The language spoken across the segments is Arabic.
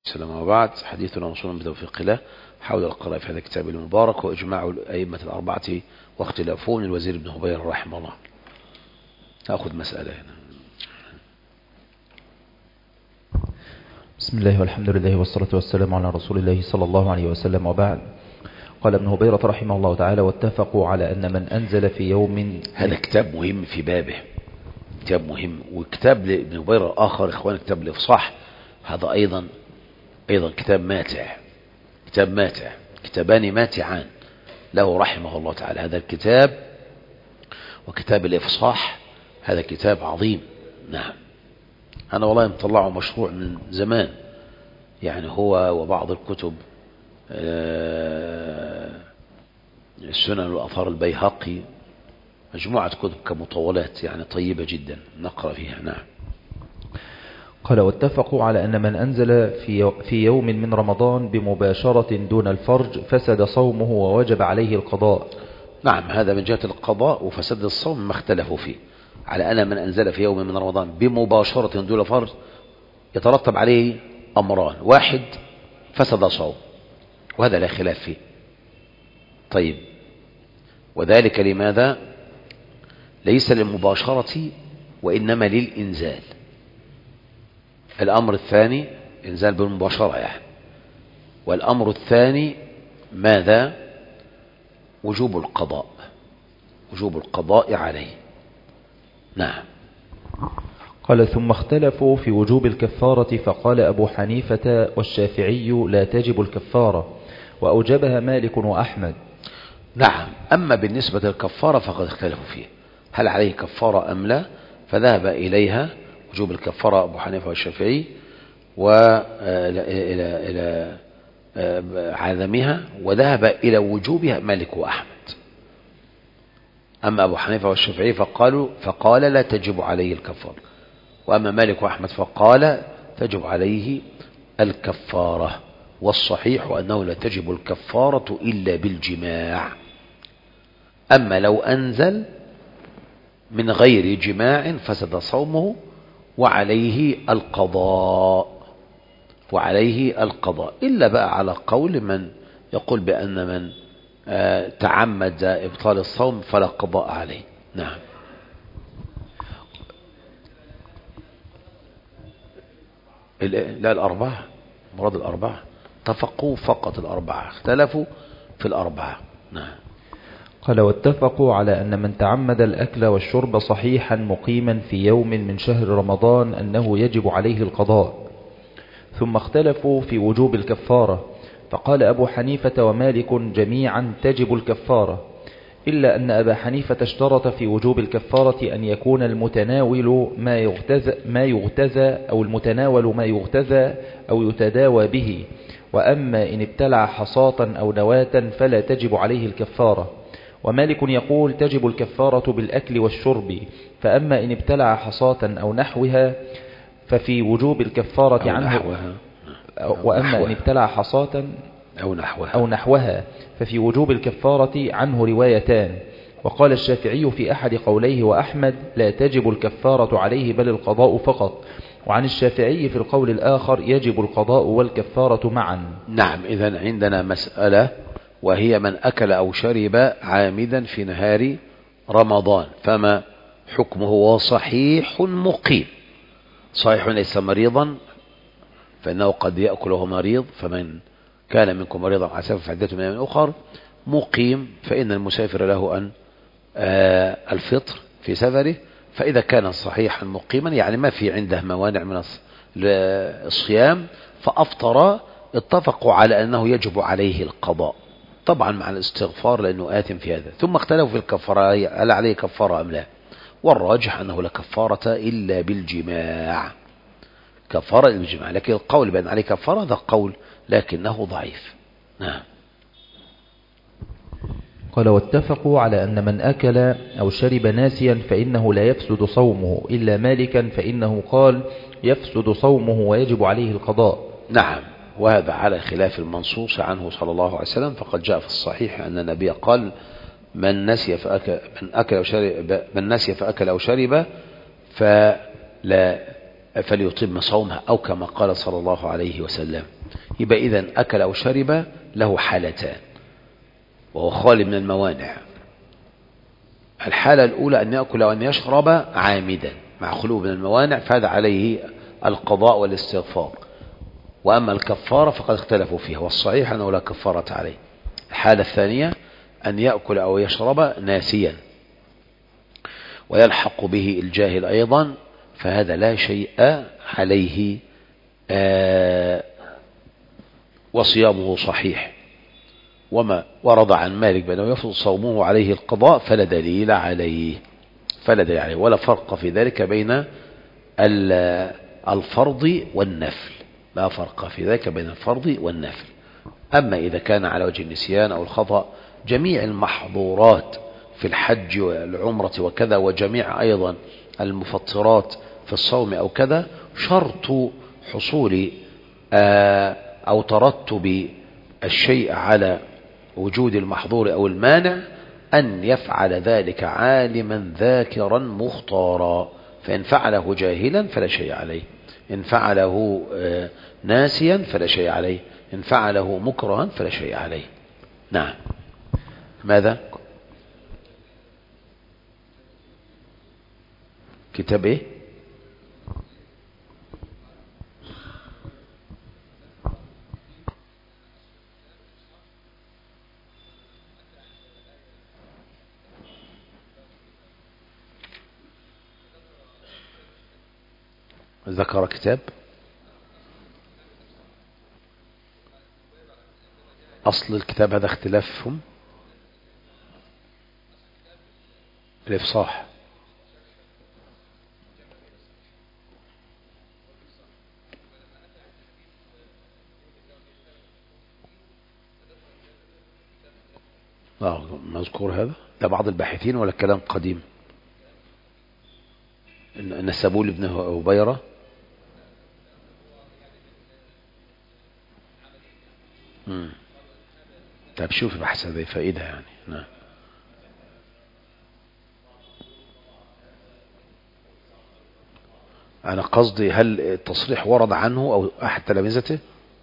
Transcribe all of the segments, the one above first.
السلام وبعد. حديثنا موصول بتوفيق الله حول القراءة في هذا الكتاب المبارك وإجماع الأئمة الأربعة واختلافهم الوزير بن هبير رحمه الله. نأخذ مسألة هنا. بسم الله والحمد لله والصلاة والسلام على رسول الله صلى الله عليه وسلم وبعد. قال ابن هبيرة رحمه الله تعالى: واتفقوا على أن من أنزل في يوم. هذا كتاب مهم في بابه، كتاب مهم. وكتاب لابن هبيرة آخر إخوان كتاب الإفصاح، هذا أيضا كتاب ماتع، كتاب ماتع، كتابان ماتعان له رحمه الله تعالى. هذا الكتاب وكتاب الإفصاح هذا كتاب عظيم. نعم، أنا والله مطلعه مشروع من زمان، يعني هو وبعض الكتب السنن والآثار البيهقي، مجموعة كتب كمطولات يعني طيبة جدا نقرأ فيها. نعم. قال: واتفقوا على أن من أنزل في يوم من رمضان بمباشرة دون الفرج فسد صومه ووجب عليه القضاء. نعم، هذا من جهة القضاء وفسد الصوم ما اختلفوا فيه. على أن من أنزل في يوم من رمضان بمباشرة دون الفرج يترتب عليه أمران: واحد فسد صوم، وهذا لا خلاف فيه. طيب، وذلك لماذا؟ ليس للمباشرة وإنما للإنزال. الأمر الثاني إنزال بالمباشرة يعني. والأمر الثاني ماذا؟ وجوب القضاء، وجوب القضاء عليه. نعم. قال: ثم اختلفوا في وجوب الكفارة، فقال أبو حنيفة والشافعي لا تجب الكفارة، وأوجبها مالك وأحمد. نعم، أما بالنسبة للكفارة فقد اختلفوا فيه، هل عليه كفارة أم لا؟ فذهب إليها وجوب الكفارة أبو حنيفة والشافعي وإلى عدمها، وذهب إلى وجوبها مالك وأحمد. أما أبو حنيفة والشافعي فقال لا تجب عليه الكفارة، وأما مالك وأحمد فقال تجب عليه الكفارة. والصحيح أنه لا تجب الكفارة إلا بالجماع. أما لو أنزل من غير جماع فسد صومه وعليه القضاء، وعليه القضاء، إلا بقى على قول من يقول بأن من تعمد إبطال الصوم فلا قضاء عليه. نعم. لا، الأربعة مراد الأربعة، اتفقوا فقط الأربعة، اختلفوا في الأربعة. نعم. قال: واتفقوا على أن من تعمد الأكل والشرب صحيحا مقيما في يوم من شهر رمضان أنه يجب عليه القضاء. ثم اختلفوا في وجوب الكفارة، فقال أبو حنيفة ومالك جميعا تجب الكفارة، إلا أن أبا حنيفة اشترط في وجوب الكفارة أن يكون المتناول ما يغتذى أو المتناول ما يغتذى أو يتداوى به، وأما إن ابتلع حصاة أو نواة فلا تجب عليه الكفارة. ومالك يقول تجب الكفارة بالأكل والشرب، فأما إن ابتلع حصاة أو نحوها ففي وجوب الكفارة عنه، وأما إن ابتلع حصاة أو نحوها ففي وجوب الكفارة عنه روايتان. وقال الشافعي في أحد قوليه وأحمد لا تجب الكفارة عليه بل القضاء فقط، وعن الشافعي في القول الآخر يجب القضاء والكفارة معا. نعم، إذن عندنا مسألة، وهي من أكل أو شرب عامدا في نهار رمضان فما حكمه؟ وصحيح مقيم، صحيح ليس مريضا، فإنه قد يأكله مريض، فمن كان منكم مريضا على سفر فعدة من أيام أخر. مقيم، فإن المسافر له أن الفطر في سفره، فإذا كان صحيحا مقيما يعني ما في عنده موانع من الصيام فأفطر، اتفقوا على أنه يجب عليه القضاء، طبعا مع الاستغفار لأنه آثم في هذا. ثم اختلفوا في الكفارة، هل عليه كفارة أم لا؟ والراجح أنه لا كفارة إلا بالجماع، كفارة بالجماع، لكن القول بأن عليه كفارة هذا قول لكنه ضعيف. نعم. قال: واتفقوا على أن من أكل أو شرب ناسيا فإنه لا يفسد صومه، إلا مالكا فإنه قال يفسد صومه ويجب عليه القضاء. نعم، وهذا على خلاف المنصوص عنه صلى الله عليه وسلم، فقد جاء في الصحيح أن النبي قال من نسي فأكل أو شرب فلا فليتم صومه، أو كما قال صلى الله عليه وسلم. يبقى إذن أكل أو شرب له حالتان وهو خالي من الموانع. الحالة الأولى أن يأكل وأن يشرب عامدا مع خلو من الموانع، فهذا عليه القضاء والاستغفار. وأما الكفارة فقد اختلفوا فيها، والصحيح أنه لا كفارة عليه. الحالة الثانية أن يأكل أو يشرب ناسيا ويلحق به الجاهل أيضا، فهذا لا شيء عليه وصيامه صحيح. وما ورد عن مالك بأنه يفرض صومه عليه القضاء فلا دليل عليه، ولا فرق في ذلك بين الفرض والنفل، لا فرق في ذلك بين الفرض والنفل. أما إذا كان على وجه النسيان أو الخطأ، جميع المحظورات في الحج والعمرة وكذا، وجميع أيضا المفطرات في الصوم أو كذا، شرط حصول أو ترتب الشيء على وجود المحظور أو المانع أن يفعل ذلك عالما ذاكرا مختارا. فإن فعله جاهلا فلا شيء عليه، إن فعله ناسيا فلا شيء عليه، إن فعله مكرها فلا شيء عليه. نعم. ماذا؟ كتاب ايه؟ ذكر كتاب أصل الكتاب هذا اختلافهم الإفصاح. مذكور هذا؟ ده بعض الباحثين ولا كلام قديم؟ نسبوه لابن هبيرة. طيب شوف بحث هذه فائدة يعني. نعم. أنا قصدي هل التصريح ورد عنه أو أحد تلامذته؟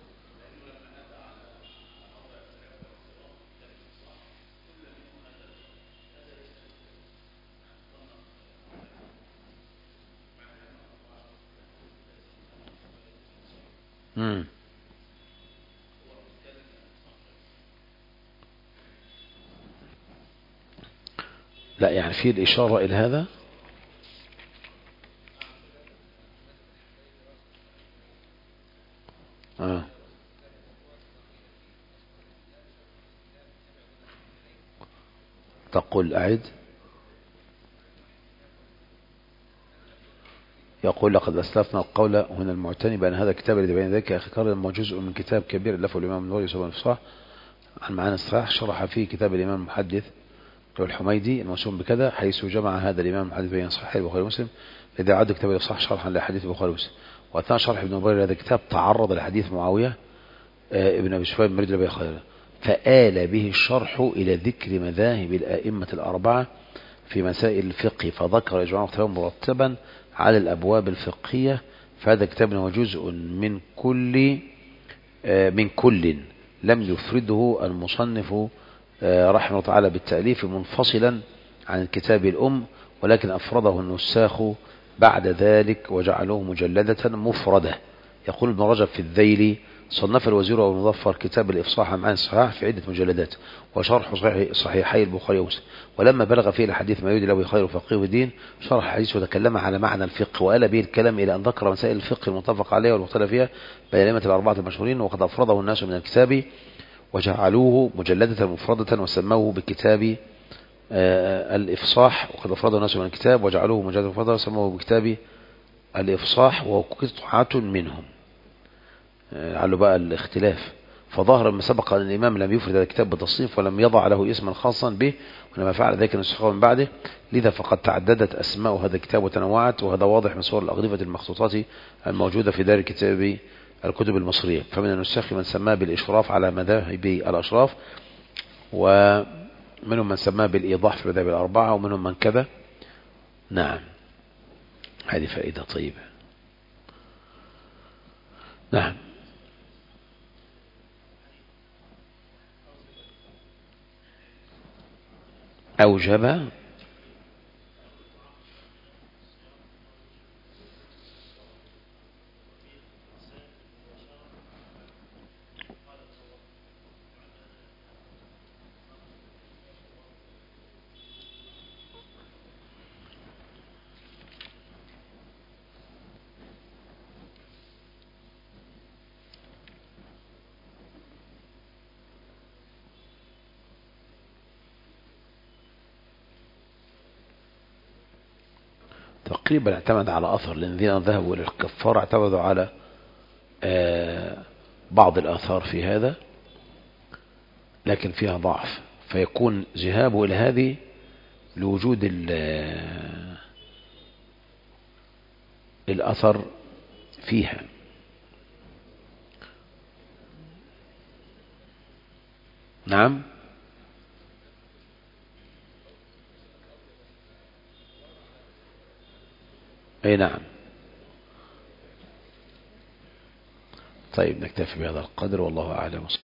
لا يعني في الإشارة إلى هذا. تقول أعد. يقول لقد أسلفنا القول هنا المعتني بأن هذا الكتاب الذي بين ذلك أخي كرم جزء من كتاب كبير ألفه الإمام النووي يوسف بن الإفصاح عن معاني الصحاح، شرح فيه كتاب الإمام المحدث الحميدي الموسوم بكذا، حيث جمع هذا الإمام المحدث بين صحيح البخاري ومسلم، إذا عد كتاب الإفصاح شرحا لحديث البخاري ومسلم. وأثناء شرح ابن مبارك هذا الكتاب تعرض لحديث معاوية ابن أبي سفيان بن رجل خير، فآل به الشرح إلى ذكر مذاهب الآئمة الأربعة في مسائل الفقه، فذكر إجماع اختلاف مرتبا على الأبواب الفقهية. فهذا كتاب هو جزء من كل لم يفرده المصنف رحمه الله تعالى بالتأليف منفصلا عن الكتاب الأم، ولكن أفرده النساخ بعد ذلك وجعلوه مجلدة مفردة. يقول ابن رجب في الذيل: صنف الوزير أبو المظفر كتاب الإفصاح عن معاني الصحاح في عدة مجلدات وشرح صحيحي البخاري ومسلم، ولما بلغ فيه الحديث ما يودي له خير فقيه الدين شرح الحديث وتكلم على معنى الفقه، وآل به الكلام إلى أن ذكر مسائل الفقه المتفق عليها والمختلف فيها بين الأئمة الأربعة المشهورين، وقد أفرده الناس من الكتاب وجعلوه مجلدة مفردة وسموه بكتاب الإفصاح. وقد أفرده الناس من الكتاب وجعلوه مجلدة مفردة وسموه بكتاب الإفصاح، وهو قطعة منهم. على بقى الاختلاف. فظهر ما سبق أن الإمام لم يفرد هذا الكتاب بتصنيف ولم يضع له اسما خاصا به، ولما فعل ذلك النسخة من بعده، لذا فقد تعددت أسماء هذا الكتاب وتنوعت، وهذا واضح من صور الأغلفة المخطوطات الموجودة في دار الكتب المصرية. فمن النساخ من سماه بالإشراف على مذاهب الأشراف، ومنهم من سماه بالإيضاح في المذاهب الأربعة، ومنهم من كذا. نعم، هذه فائدة طيبة. نعم. أوجب تقريبا اعتمد على أثر، لأن الذين ذهبوا إلى الكفارة اعتمدوا على بعض الآثار في هذا، لكن فيها ضعف، فيكون ذهابه إلى هذه لوجود الأثر فيها. نعم. أي نعم. طيب نكتفي بهذا القدر، والله أعلم.